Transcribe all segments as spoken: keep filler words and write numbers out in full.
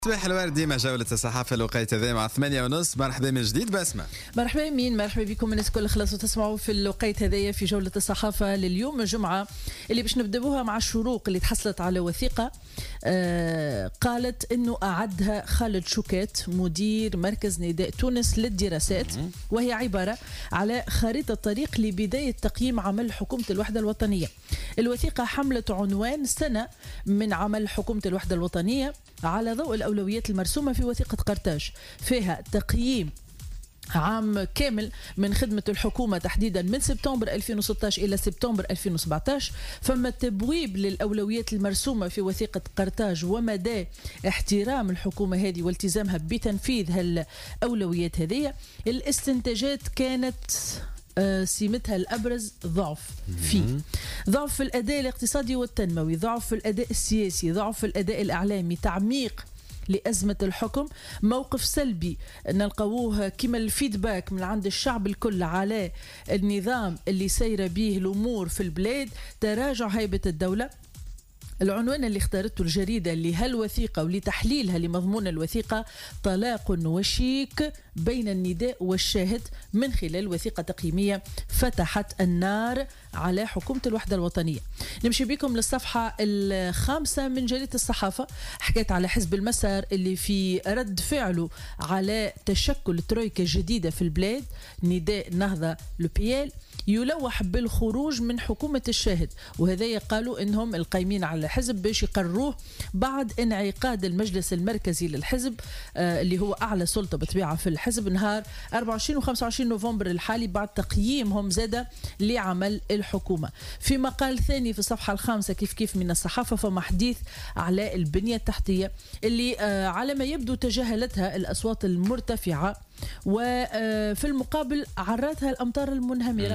صباح الورد ديما جولة الصحافة الوقيت هذا مع ثمانية ونص. مرحبا من جديد بسمة. مرحبا مين مرحبا بكم الناس الكل خلاص تسمعوا في الوقيت هذايا في جولة الصحافة لليوم الجمعة اللي باش نبدأوها مع الشروق اللي تحصلت على وثيقة آه قالت انه اعدها خالد شوكات مدير مركز نداء تونس للدراسات، وهي عبارة على خريطة طريق لبداية تقييم عمل حكومة الوحدة الوطنية. الوثيقة حملت عنوان سنة من عمل حكومة الوحدة الوطنية على ضوء الأولويات المرسومة في وثيقة قرطاج، فيها تقييم عام كامل من خدمة الحكومة تحديدا من سبتمبر ألفين وستة عشر إلى سبتمبر ألفين وسبعة عشر. فما تبويب للأولويات المرسومة في وثيقة قرطاج ومدى احترام الحكومة هذه والتزامها بتنفيذ هالأولويات هذه. الاستنتاجات كانت سمتها الأبرز ضعف فيه ضعف في الأداء الاقتصادي والتنموي، ضعف في الأداء السياسي، ضعف في الأداء الإعلامي، تعميق لأزمة الحكم، موقف سلبي نلقوه كما الفيدباك من عند الشعب الكل على النظام اللي سير به الأمور في البلاد، تراجع هيبة الدولة. العنوان اللي اختارته الجريدة لهالوثيقة ولتحليلها لمضمون الوثيقة طلاق وشيك بين النداء والشاهد من خلال وثيقة تقييمية فتحت النار على حكومة الوحدة الوطنية. نمشي بكم للصفحة الخامسة من جريدة الصحافة، حكيت على حزب المسار اللي في رد فعله على تشكل ترويكا جديدة في البلاد، نداء نهضة لوبيال يلوح بالخروج من حكومة الشاهد، وهذا قالوا إنهم القايمين على الحزب باش يقرروه بعد انعقاد المجلس المركزي للحزب آه اللي هو أعلى سلطة بطبيعة في الحزب نهار أربعة وعشرين و خمسة وعشرين نوفمبر الحالي بعد تقييمهم زادة لعمل الحكومة. في مقال ثاني في الصفحة الخامسة كيف كيف من الصحافة فما حديث على البنية التحتية اللي آه على ما يبدو تجاهلتها الأصوات المرتفعة وفي المقابل عراتها الأمطار المنهمرة.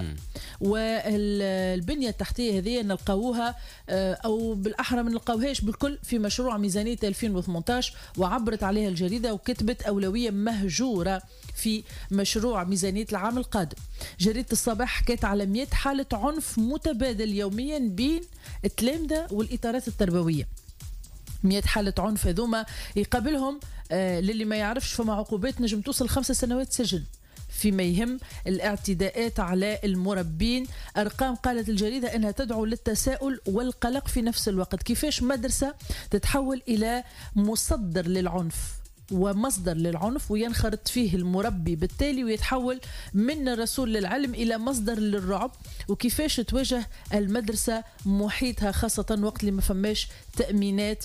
والبنية التحتية هذه نلقاوها أو بالأحرى ما نلقاوهاش بالكل في مشروع ميزانية ألفين وثمانية عشر، وعبرت عليها الجريدة وكتبت أولوية مهجورة في مشروع ميزانية العام القادم. جريدة الصباح حكيت على مئة حالة عنف متبادل يوميا بين التلامذة والإطارات التربوية. مئة حالة عنف هذوما يقابلهم آه للي ما يعرفش فما عقوبات نجم توصل خمسة سنوات سجن فيما يهم الاعتداءات على المربين. أرقام قالت الجريدة أنها تدعو للتساؤل والقلق في نفس الوقت. كيفاش مدرسة تتحول إلى مصدر للعنف ومصدر للعنف وينخرط فيه المربي بالتالي ويتحول من رسول للعلم إلى مصدر للرعب، وكيفاش تواجه المدرسة محيطها خاصة وقت اللي ما فماش تأمينات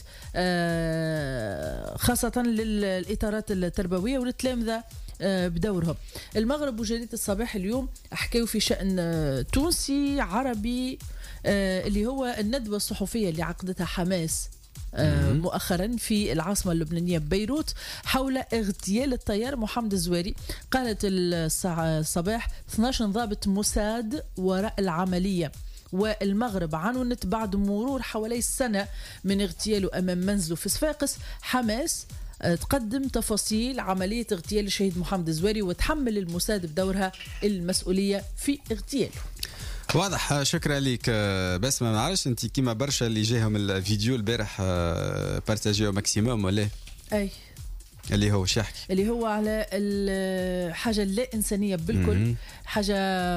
خاصة للإطارات التربوية والتلامذة بدورهم. المغرب وجريدة الصباح اليوم حكيوا في شأن تونسي عربي اللي هو الندوة الصحفية اللي عقدتها حماس مؤخرا في العاصمة اللبنانية بيروت حول اغتيال الطيار محمد الزواري. قالت الصباح اثني عشر ضابط موساد وراء العملية، والمغرب عنونت بعد مرور حوالي سنة من اغتياله أمام منزله في صفاقس. حماس تقدم تفاصيل عملية اغتيال الشهيد محمد الزواري وتحمل الموساد بدورها المسؤولية في اغتياله. واضح. شكرا لك بس ما نعرفش انت كيما برشا اللي جاهم الفيديو البارح بارتاجيو ماكسيموم ولا اي اللي هو شحكي اللي هو على الحاجة اللا إنسانية بالكل، حاجة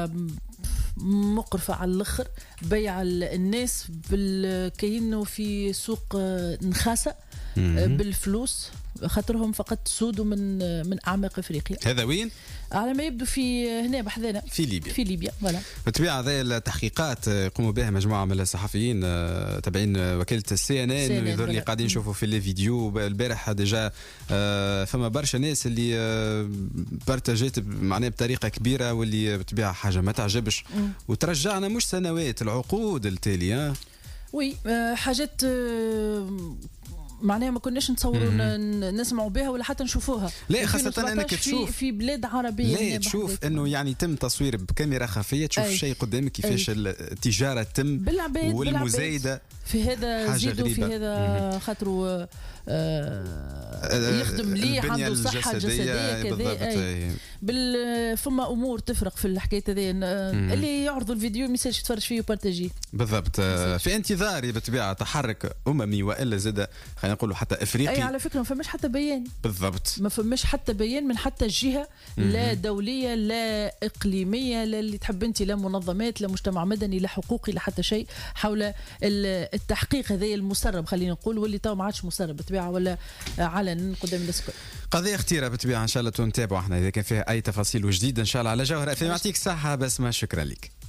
مقرفة على الآخر، بيع الناس كأنه في سوق نخاسة بالفلوس خاطرهم فقط سودوا من من أعماق أفريقيا. هذا وين؟ على ما يبدو في هنا بحذنا في ليبيا. في ليبيا ولا بالطبيعة هذه التحقيقات يقوموا بها مجموعة من الصحفيين تابعين وكالة السي ان ان، يظهر لي قاعدين نشوفوا في لي فيديو البارح ديجا فما برشا ناس اللي بارتاجيت معناها بطريقة كبيرة واللي بالطبيعة حاجة ما تعجبش وترجعنا مش سنوات العقود التالية. وي حاجات معناها ما كناش نتصوروا نسمعوا بها ولا حتى نشوفوها. لا خاصة انك تشوف في, في بلاد عربية لا تشوف انه يعني تم تصوير بكاميرا خفية، تشوف شيء قدامك كيفاش التجارة تم بالعباد والمزايدة في هذا زيدوا في هذا خاطروا آه يخدم مليح عنده صحة جسدية كذا بال فما امور تفرق في الحكايه هذه اللي يعرضوا الفيديو ما يسالش يتفرج فيه وبارتاجيه بالضبط. في انتظار بالطبيعه تحرك اممي والا زاد خلينا نقولوا حتى افريقي. اي على فكره ما فماش حتى بيان بالضبط، ما فماش حتى بيان من حتى جهه لا دوليه لا اقليميه لا اللي تحب انت، لا منظمات لا مجتمع مدني لا حقوقي لا حتى شيء حول التحقيق هذا المسرب، خلينا نقول، واللي تو ما عادش مسرب بطبيعه ولا علن قدام الناس الكل. قضيه اختيره بالطبيعه ان شاء الله نتابعوا احنا اذا كان فيها اي تفاصيل وجديده ان شاء الله على جوهر اف ام. يعطيك الصحه بسمه، شكرا لك.